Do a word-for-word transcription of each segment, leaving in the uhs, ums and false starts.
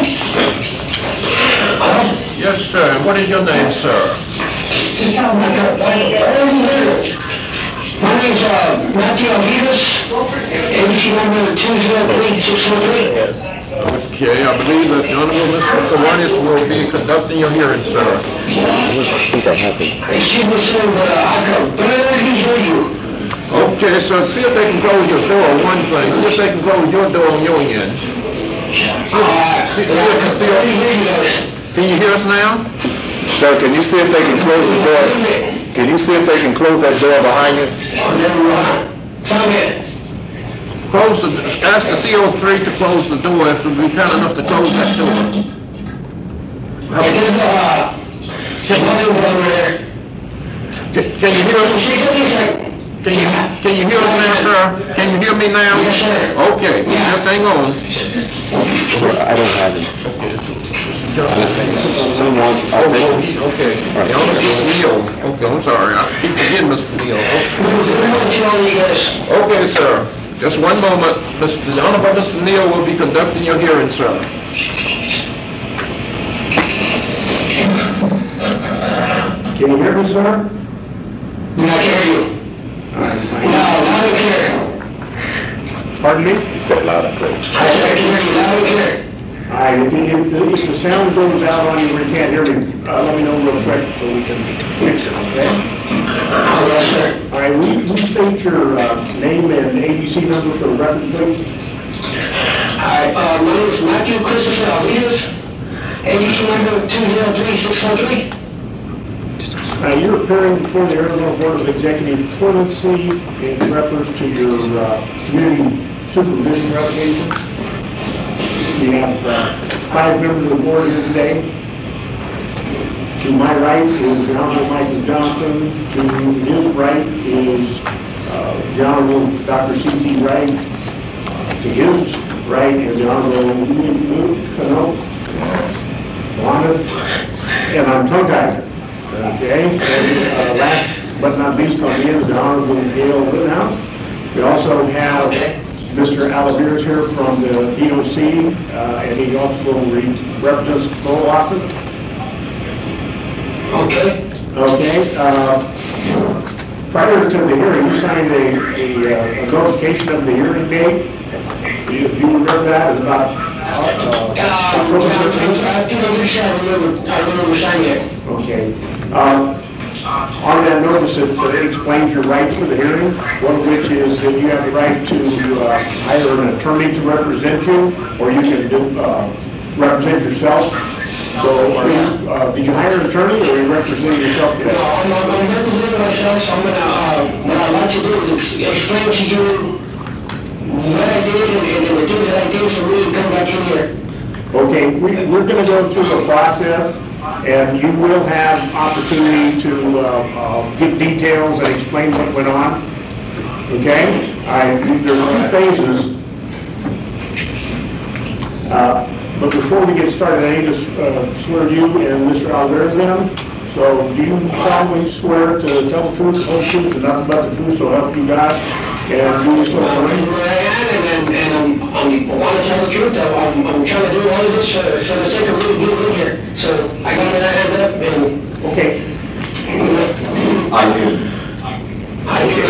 Yes, sir. And what is your name, sir? My name's uh, Matthew Alvidas, A B C number two zero three six four three. Okay, I believe that the Honorable Mister Kiwanis will be conducting your hearing, sir. I think I have it. Excuse me, sir, but uh, I can barely hear you. Okay, so see if they can close your door, one thing. See if they can close your door on your end. See, Uh, see, see, I can see, barely see, hear you guys. can you hear us now? Sir, can you see if they can close the door? Can you see if they can close that door behind you? Never mind. Come in. Close the, ask the C O three to close the door if it'll be kind enough to close that door. Hey, there's uh, somebody over there. Can, can you hear us? Can you, can you hear us now, sir? Can you hear me now? Yes, sir. Okay, just hang on. Sir, I don't have it. Okay, so, Mister Johnson. Someone, Oh, I'll take oh, it. he, okay. All right. The Honorable Mister Neal. Okay, I'm sorry. I keep forgetting Mister Neal. Okay. Okay, sir. Just one moment. Mister The Honorable Mister Neal will be conducting your hearing, sir. Can you hear me, sir? Yeah, I can hear you. All right, No, fine. loud and clear. Pardon me? You said loud and clear. I said I can hear you loud and clear. All right, if, you, if, the, if the sound goes out on you and you can't hear me, uh, let me know real quick so we can fix it, okay? Oh, yes, sir. All right, will you, will you state your uh, name and A B C number for the record, please? Alright, uh, my name is Matthew Christopher Alvidas, A B C number two zero three six four three. Uh, you're appearing before the Arizona Board of Executive Clemency in reference to your uh, community supervision revocation. We have uh, five members of the board here today. To my right is the Honorable Michael Johnson. To his right is uh, the Honorable Doctor C T Wright. Uh, to his right is the Honorable Luke Cano. And I'm tongue-tied. Okay, and uh, last but not least on the end is the Honorable Gail Rittenhouse. We also have Mister Alaviras here from the D O C, uh, and he also re- represents Lowell Austin. Okay. Okay, uh, prior to the hearing, you signed a, a, a notification of the hearing date. Do you, do you remember that? It was about uh, Uh, October fifteenth? I think I'm pretty sure I remember, I remember signing it. Okay. Um, On that notice, it uh, explains your rights for the hearing, one of which is that you have the right to uh, hire an attorney to represent you, or you can do, uh, represent yourself. So, are you, uh, did you hire an attorney, or are you representing yourself No, today? I'm, I'm I'm representing myself, so I'm gonna, uh, what I'd like to do is ex- explain to you what I did and, and the things that I did for me to come back in here. Okay, we, we're gonna go through the process, and you will have opportunity to, uh, uh, give details and explain what went on. Okay? I, there's two phases. Uh, but before we get started, I need to, uh, swear you and Mister Alvarez in. So, do you solemnly swear to tell the truth, the whole truth, and nothing but the truth, so help you God, and do so I'm for me? where I am, and, and, and I'm, I'm, I want to tell the truth, I'm, I'm trying to do all of this for, for the sake of really being in here. So, I got my hand up, and Okay. I do. I do.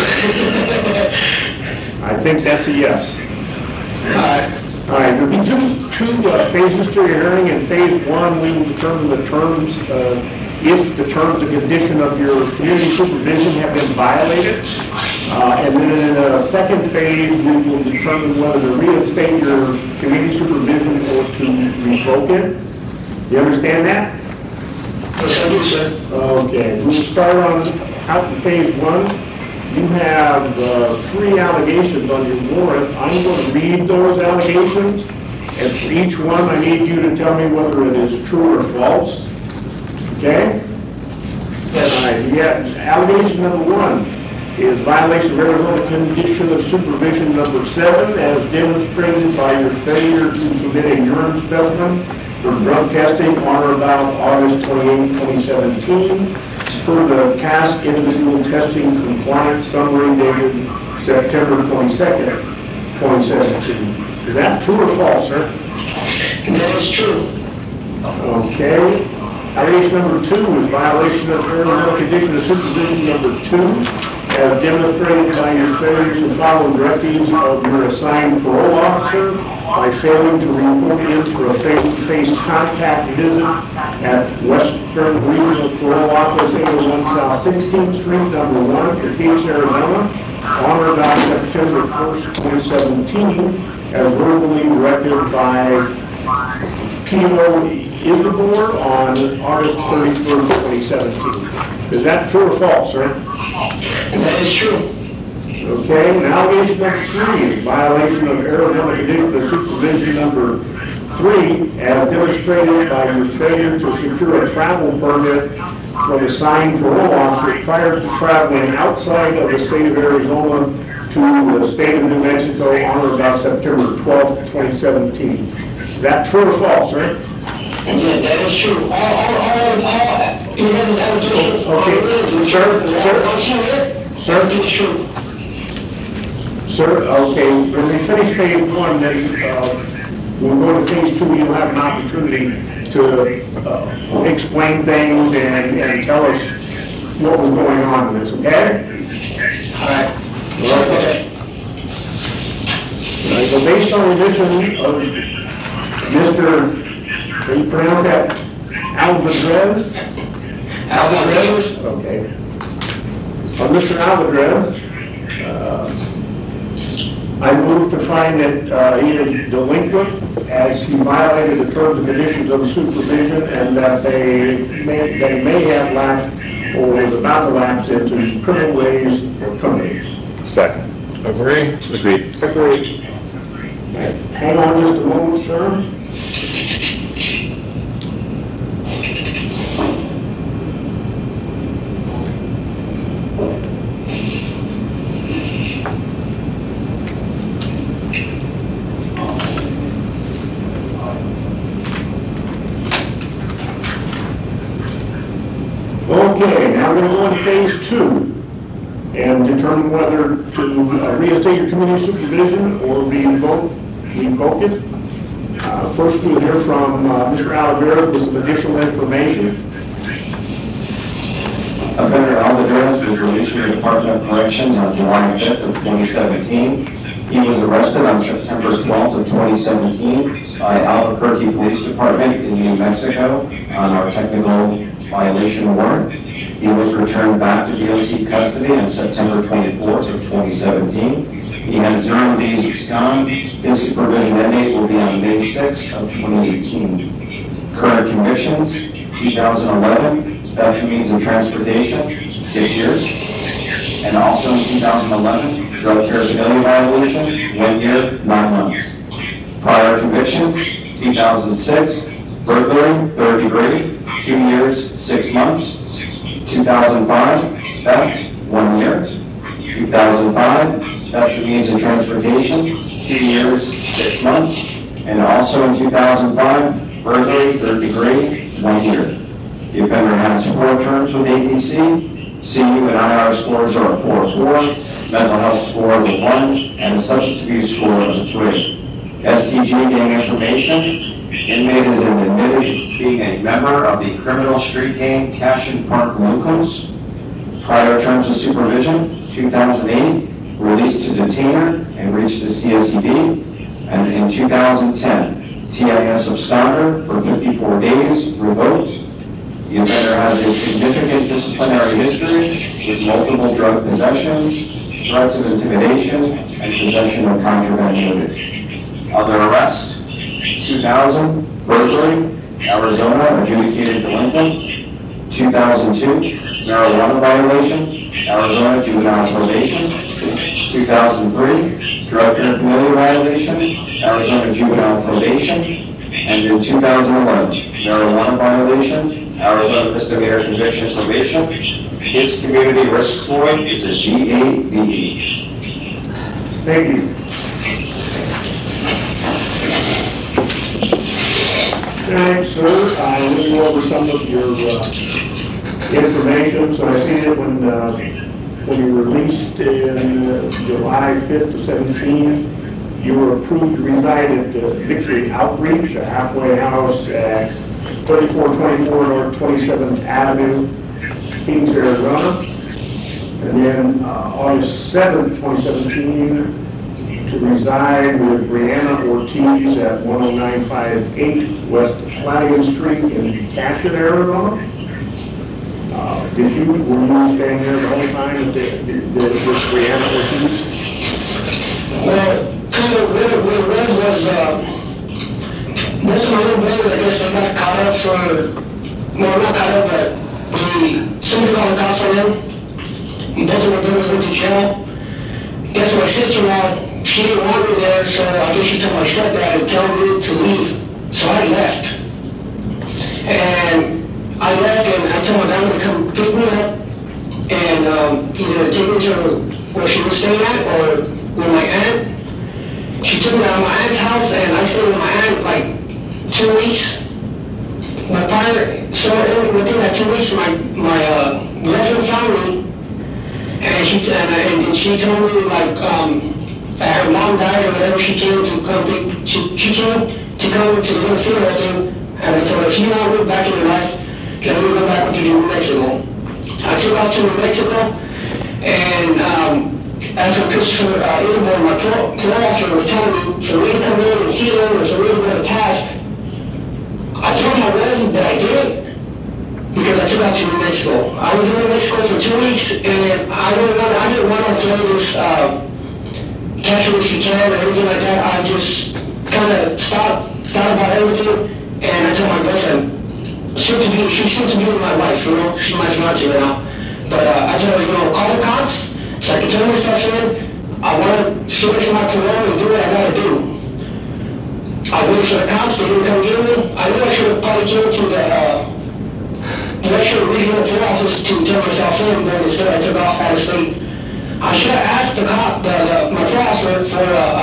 I think that's a yes. Alright. All right, there'll be two, two uh, phases to your hearing. In phase one, we will determine the terms, uh, if the terms and condition of your community supervision have been violated. Uh, and then in the second phase, we will determine whether to reinstate your community supervision or to revoke it. You understand that? Yes, I do, sir. Okay, we'll start on out in phase one. You have uh, three allegations on your warrant. I'm going to read those allegations, and for each one, I need you to tell me whether it is true or false. Okay? Yes. All right, yeah, allegation number one is violation of Arizona condition of supervision number seven, as demonstrated by your failure to submit a urine specimen for drug testing on or about August twenty-eighth, twenty seventeen, per the task individual testing compliance summary dated September twenty-second, twenty seventeen. Is that true or false, sir? That is true. Okay. Allegation number two is violation of Arizona condition of supervision number two, as demonstrated by your failure to follow directives of your assigned parole officer by failing to report in for a face-to-face contact visit at Western Regional Parole Office, eight oh one South sixteenth Street, number one, in Phoenix, Arizona, on or about September first, twenty seventeen, as verbally directed by P O Isabor on August thirty-first, twenty seventeen. Is that true or false, sir? That is true. Okay, and allegation number three, violation of Arizona condition of supervision number three, as demonstrated by your failure to secure a travel permit from a signed parole officer prior to traveling outside of the state of Arizona to the state of New Mexico on or about September twelfth, twenty seventeen. Is that true or false, sir? Yeah, that is true. All, all, all, all, he doesn't have to. Okay, sir, sir, sir, It's true. Sir, okay, when we finish phase one, then uh, we'll go to phase two, you'll have an opportunity to uh, explain things and, and tell us what was going on with this, okay? All right. Okay. All right, so based on the addition of Mister, how do you pronounce that? Alvarez? Alvarez? Okay. Uh, Mister Alvarez, uh, I move to find that uh, he is delinquent as he violated the terms and conditions of supervision and that they may, they may have lapsed or was about to lapse into criminal ways or criminals. Second. Agree? Agreed. Agreed. Hang on just a moment, sir. Okay, now we're going to go into phase two and determine whether to uh, reinstate your community supervision or revoke, revoke it. Uh, first, we'll hear from uh, Mister Alvarez with some additional information. Offender Alvarez was released from the Department of Corrections on July fifth of twenty seventeen. He was arrested on September twelfth of twenty seventeen by Albuquerque Police Department in New Mexico on our technical violation warrant. He was returned back to D O C custody on September twenty-fourth of twenty seventeen. He has zero days abscond. His supervision end date will be on May sixth of twenty eighteen. Current convictions, two thousand eleven, theft of means of transportation, six years. And also in two thousand eleven, drug paraphernalia violation, one year, nine months. Prior convictions, two thousand six, burglary, third degree, two years, six months. two thousand five, theft, one year. two thousand five, theft of means of transportation, two years, six months. And also in two thousand five, burglary, third degree, one year. The offender has four terms with A D C. C U and I R scores are a four four, mental health score of a one, and a substance abuse score of a three. S T G gang information. Inmate is admitted being a member of the criminal street gang Cashin Park Locos. Prior terms of supervision, two thousand eight, released to detainer and reached the C S C D. And in two thousand ten, T I S absconder for fifty-four days, revoked. The offender has a significant disciplinary history with multiple drug possessions, threats of intimidation, and possession of contraband noted. Other arrests, two thousand, burglary, Arizona, adjudicated delinquent. two thousand two, marijuana violation, Arizona, juvenile probation. two thousand three, drug paraphernalia violation, Arizona, juvenile probation. And in two thousand eleven, marijuana violation, Arizona misdemeanor conviction probation. His community risk score is a G A V E. Thank you. Thanks, sir. I went over some of your uh, information. So I see that when uh, when you were released in uh, July fifth of seventeen, you were approved to reside at uh, Victory Outreach, a halfway house at thirty-four twenty-four North twenty-seventh Avenue, Phoenix, Arizona. And then uh, August seventh, twenty seventeen, to reside with Brianna Ortiz at one oh nine five eight West Flanagan Street in Cassia, Arizona. Uh, did you, were you staying there the whole time that they, did, did, with Brianna Ortiz? Well, kind of what it, what it was was, uh, most of my little brothers, I guess, they got caught up for, well, not caught up, but the, somebody called the cops on them. Both of my brothers went to jail. Guess my sister-in-law, she didn't want me there, so I guess she told my stepdad and told me to leave. So I left. And I left and I told my dad to come pick me up and um, either take me to where she was staying at or with my aunt. She took me out of my aunt's house and I stayed with my aunt like two weeks. My father, so within that two weeks, my, my uh, girlfriend found me. And she and, and she told me like um, that her mom died or whatever. She came to come pick. She, she came to come to the little funeral thing. And I told her, if you want to move back in your life, let me go back with you to New Mexico. I took off to New Mexico, and um, as a Christopher uh, Ilborn, my parole officer was telling me for me to come in and see them or for me to go to task. I told my relative that I did. Because I took out to New Mexico. I was in New Mexico for two weeks, and I didn't want, I didn't want to play this uh, catch it if you can or anything like that. I just kind of stopped, thought about everything, and I told my girlfriend, soon to be, she's soon to be my wife, you know, she might not to now. But uh, I told her, you know, call the cops, so I can turn myself in. I want to finish my parole and do what I got to do. I waited for the cops, they didn't come get me. I knew I should have probably came to the, uh, the Western Regional Patrol Office to turn myself in, but instead I took off out of state. I should have asked the cop, the, the, my patrol officer, for uh,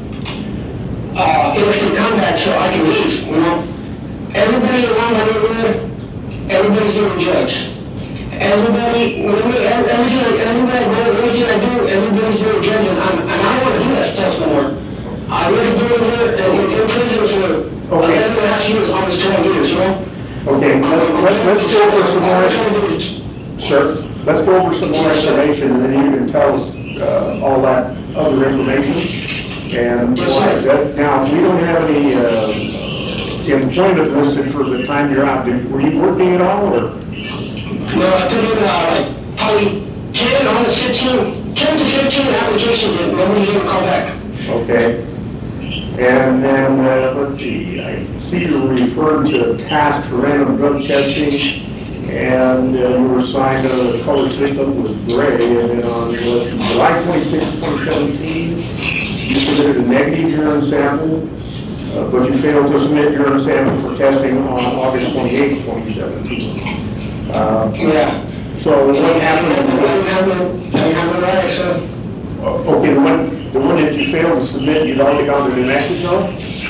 uh, uh, interstate contact so I can leave, you know. Everybody around my neighborhood, everybody's doing drugs. Everybody, every, everything, everybody, everything I do, everybody's doing drugs, and, I'm, and I don't want to do that stuff no more. I really do it here in, in prison for Okay. eleven and a half years, almost twelve years, you know. Okay, let, let, let's go over some more, sir, let's go over some more information, and then you can tell us uh, all that other information. And why that, now, we don't have any uh, employment listed for the time you're out. Did, were you working at all, or? No, I put in uh, like probably ten, almost fifteen, ten to fifteen applications, and nobody even called back. Okay. And then, uh, let's see, I see you referred to a task for random drug testing, and uh, you were assigned a color system with gray, and then on let's see, July twenty-sixth, twenty seventeen, you submitted a negative urine sample, uh, but you failed to submit urine sample for testing on August twenty-eighth, twenty seventeen. Uh, Yeah. so what I happened? didn't have no, I didn't have no right, so. Okay, the one, the one that you failed to submit, you'd already gone to New Mexico?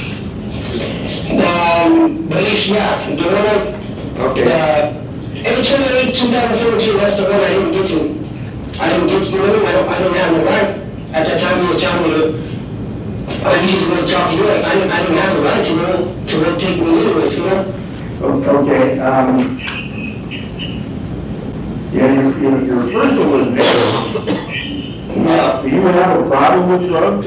Um, but it's, yeah, the one I, Okay. uh, eight twenty-eight, two thousand seventeen, that's the one I didn't get to. I didn't get to the one, I don't, I don't have no right. At that time, you were telling me to, I needed to go talk to you, I didn't, I didn't have the right to go, to go take me anyway, you know? Okay, um, yeah, your, your, your first one was negative. No. Do you have a problem with drugs? I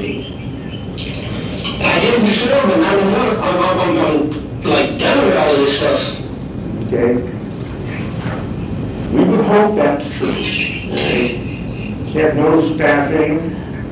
did before, but not anymore. I'm, I'm, I'm, I'm like done with all of this stuff. Okay. We would hope that's true. Okay. You have no staffing.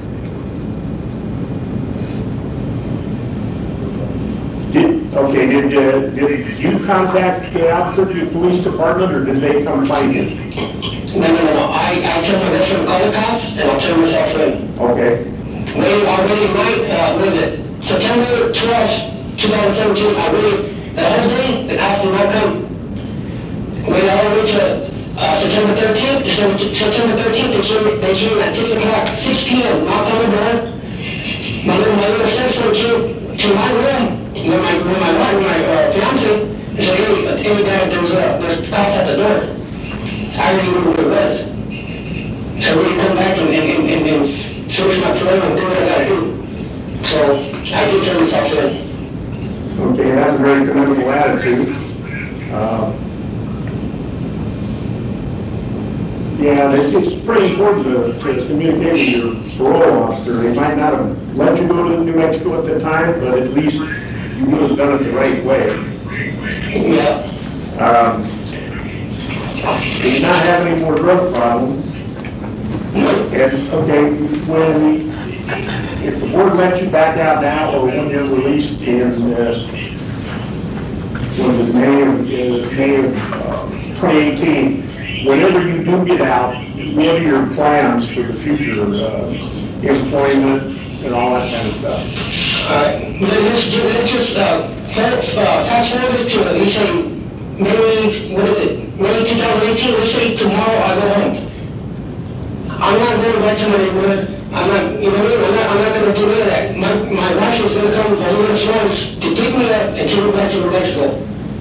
Did, okay, did, uh, did you contact the Albuquerque Police Department, or did they come find you? No, no, no, no. I, I took my best friend to call the cops, and I'll turn myself in. Okay. Waited, I waited night, uh, what is it? September twelfth, two thousand seventeen, I waited the whole day, the cops did not come. Waited all the way to, uh, September thirteenth, December, September thirteenth, they came, they came at six o'clock, six P M, knocked on the door. My little, my little stepson came to my room, with my, with my wife, my, uh, fiance, and said, hey, hey, Dad, there's, uh, there's cops at the door. I already knew what it was. So we come back and, and, and, and, and search my parole and do what I gotta do. So I did turn myself in. Okay, that's a very commendable attitude. Um, Yeah, it's, it's pretty important to, to communicate with your parole officer. They might not have let you go to New Mexico at the time, but at least you would have done it the right way. Yeah. Um, do you not have any more drug problems? And, okay, when, if the board lets you back out now, or when you're released in, uh, when it May of, uh, May of uh, twenty eighteen, whenever you do get out, what are your plans for the future, uh, employment and all that kind of stuff? Alright, let's, ju- let's just, uh, fast, uh, fast forward to, you say, maybe, what is it, May twenty eighteen, let's say tomorrow I go home. I'm not going back to my neighborhood, I'm not, you know what I mean, I'm not, I'm not gonna do any of that. My, my wife is gonna come from Little Florence to pick me up and take me back to New Mexico.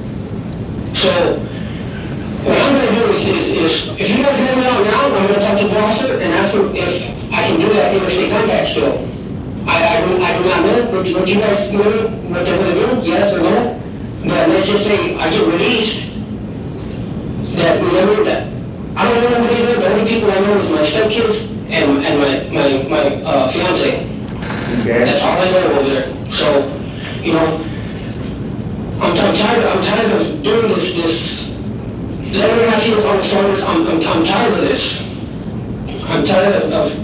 So, what I'm gonna do is, is, is, if you guys hear me out now, I'm gonna talk to the officer and ask him if I can do that interstate contact still. I, I do, I do not know what, what you guys know, what they're gonna do, yes or no. But let's just say I get released, that we never, that, I don't know nobody there, the only people I know is my stepkids and, and my, my, my, uh, fiance. Okay. That's all I know over there. So, you know, I'm, I'm tired, I'm tired of doing this, this, eleven and a half years on the service, I'm, I'm, I'm tired of this. I'm tired of, of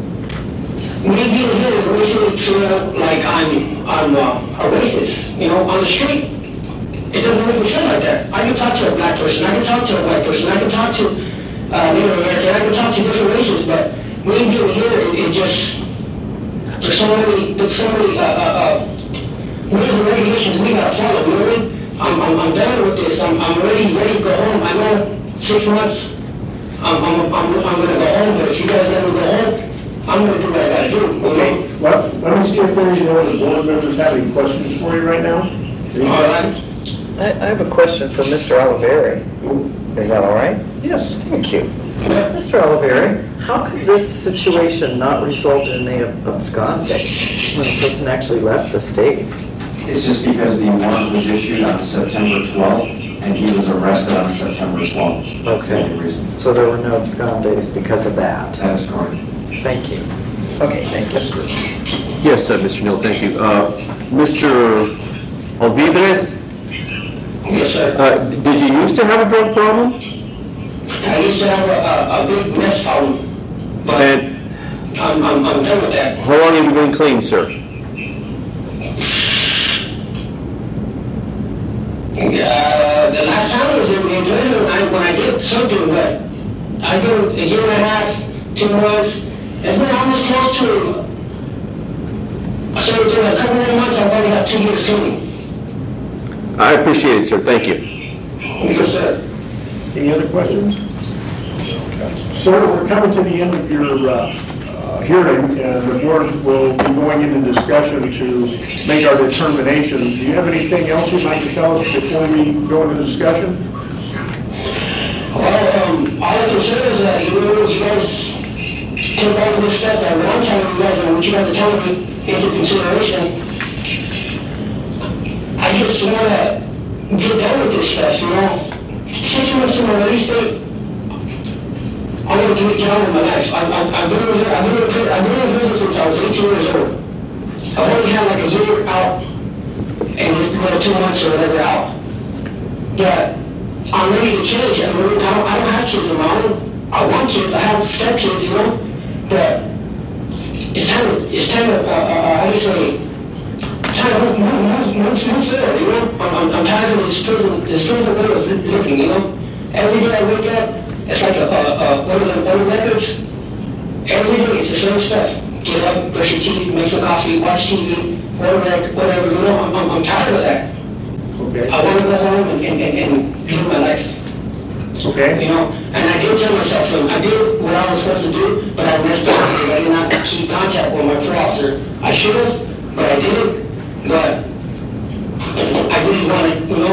me being here makes me feel like I'm, I'm uh, a racist. You know, on the street, it doesn't make me feel like that. I can talk to a black person, I can talk to a white person, I can talk to uh, Native American, I can talk to different races, but me being here, it, it just, there's so many, there's so many, uh, uh, uh, rules and regulations we gotta follow, you know what I mean? I'm, I'm, I'm done with this. I'm, I'm ready, ready to go home. I know six months, I'm, I'm, I'm, I'm gonna go home, but if you guys let me go home, I'm gonna do what I gotta do. Okay, Okay? well, let me see if any of the board members have any questions for you right now. Any All right. questions? I, I have a question for Mister Oliveri. Is that all right? Yes. Thank you. Mister Oliveri, how could this situation not result in a abscondes when the person actually left the state? It's just because the warrant was issued on September twelfth, and he was arrested on September twelfth. That's the only reason. So there were no abscondes because of that? That is correct. Thank you. Okay, thank you. Yes, uh, Mister Neal, thank you. Uh, Mister Olvidres, Yes, sir. uh, did you used to have a drug problem? I used to have a, a, a big mess problem, but And I'm, I'm, I'm done with that. how long have you been clean, sir? Uh, the last time I was in the prison, when I, when I did something, but I did a year and a half, two months. It's been almost close to, so within a couple of months, I've already got two years clean. I appreciate it, sir. Thank you. Yes, sir. Any other questions? Sir, we're coming to the end of your uh, uh, hearing, and the board will be going into discussion to make our determination. Do you have anything else you'd like to tell us before we go into discussion? Well, um, all I can say is that you know, you guys take all of this stuff that I'm telling you guys and what you guys are telling me into consideration. I just want to get done with this stuff, you know. Six months in my release date, I want to get down with my life. I, I, I've been in here, I've been in prison, I've been in prison since I was eighteen years old. I've only had like a year out and just another two months or whatever out. But I'm ready to change. I, mean, I, don't, I don't have kids of my own. I want kids, I have stepkids, you know. But it's time to, it's time to, uh, uh, how do you say, time to move, move, move, move forward, you know. I'm, I'm, I'm tired of this prison, this prison way of li- living, you know. Every day I wake up, it's like a, a, a one of the old records. Every day it's the same stuff. Get up, brush your teeth, make some coffee, watch T V, whatever, whatever, you know. I'm, I'm, I'm tired of that. Okay. I want to go home and, and, and, and live my life. Okay. You know, and I did tell myself, um, I did what I was supposed to do, but I messed up because I did not keep contact with my parole officer. I should have, but I didn't. But I really want to, you know,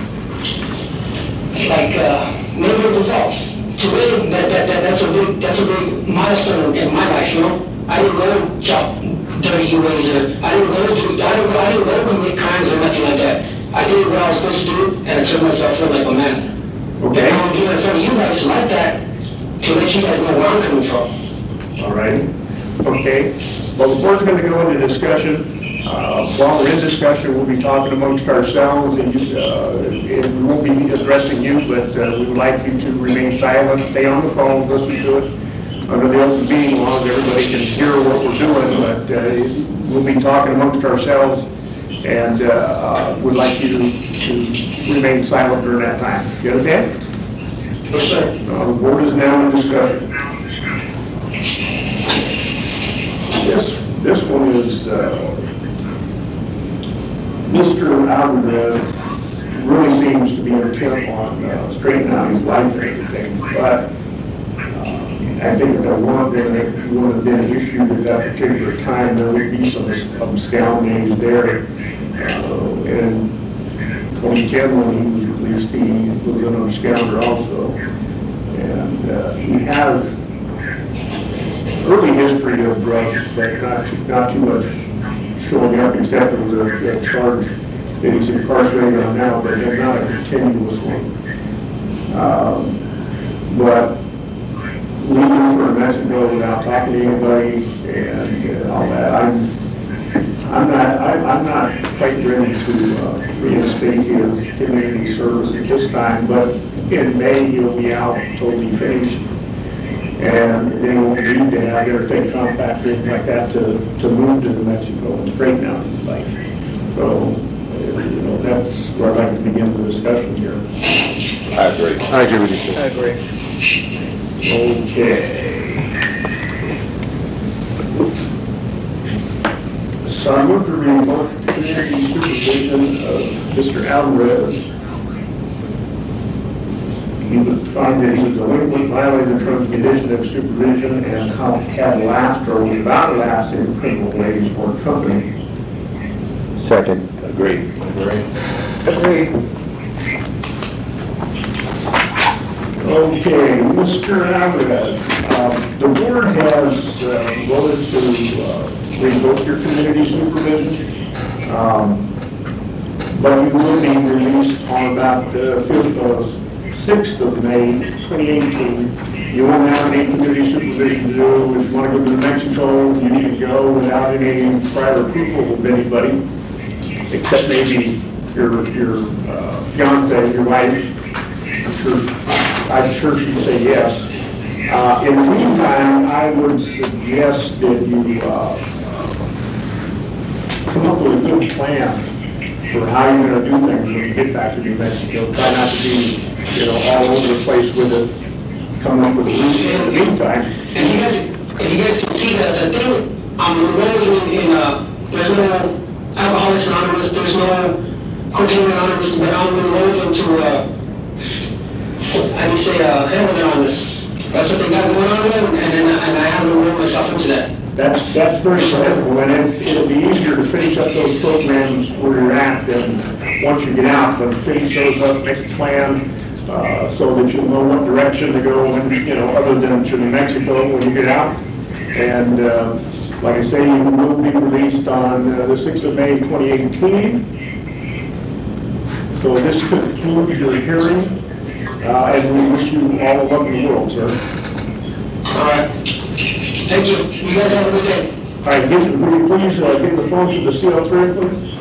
like uh, make good results. To me, that, that, that that's a big that's a big milestone in my life. You know, I didn't go and chop dirty ways. Or I didn't go to, I didn't, I didn't go to commit crimes or nothing like that. I did what I was supposed to do, and I took myself in like a man. Okay. And I'm doing it in front of you guys like that to let you guys know where I'm coming from. All right. Okay. Well, the board's going to go into discussion. Uh, while we're in discussion, we'll be talking amongst ourselves, and, you, uh, and we won't be addressing you, but uh, we would like you to remain silent, stay on the phone, listen to it under the open meeting laws. Everybody can hear what we're doing, but uh, we'll be talking amongst ourselves, and uh, uh, would like you to, to remain silent during that time. You understand? Yes, sir. Uh, the board is now in discussion. This, this one is, uh, Mister Alvarez really seems to be intent on uh, straightening out his life and everything, but uh, I think if there weren't been, it wouldn't have been issued at that particular time. There would be some abscondings there. Uh, in twenty ten, when he was released, he was an absconder also. And uh, he has early history of drugs, but not too, not too much showing up, except it was a, a charge that he's incarcerated on now, but not a continuous one. Um, but leaving for Mexico without talking to anybody and uh, all that, I'm, I'm not, I, I'm not quite ready to uh, reinstate his community service at this time, but in May he'll be out totally finished. And they won't need to have interstate compact or anything like that to, to move to New Mexico and straighten out his life. So, you know, that's where I'd like to begin the discussion here. I agree. I agree with you, sir. I agree. Okay. So I move to revoke the community supervision of Mister Alvarez. He would find that he was delinquent, violating the terms and conditions of supervision, and had lapsed or was about to lapse in criminal ways or company. Second. Agreed. Agreed. Agreed. Okay, Mister Alvarez, um, the board has uh, voted to uh, revoke your community supervision, um, but you will be released on about the fifth of sixth of May, twenty eighteen. You won't have any community supervision to do. If you want to go to New Mexico, you need to go without any prior approval of anybody, except maybe your your uh, fiance, your wife. I'm sure, I'm sure she'd say yes. Uh, in the meantime, I would suggest that you uh, come up with a good plan for how you're going to do things when you get back to New Mexico. Try not to be, you know, all over the place with it. Come up with a routine in the meantime. And you guys, if you guys can see that the thing, I'm enrolled in, uh, there's no Alcoholics Anonymous, there's no Cocaine Anonymous, but I'm enrolled into, uh, how do you say, uh, Heroin Anonymous. That's what they got going on there, and then and I haven't enrolled myself into that. That's that's very commendable, and it's, it'll be easier to finish up those programs where you're at than once you get out. But finish those up, make a plan, uh, so that you'll know what direction to go, when, you know, other than to New Mexico when you get out. And uh, like I say, you will be released on uh, the sixth of May, twenty eighteen. So this concludes your hearing, uh, and we wish you all the luck in the world, sir. All right. Thank you. You guys have a good day. All right, give, will you please uh, give the phone to the C L three, please?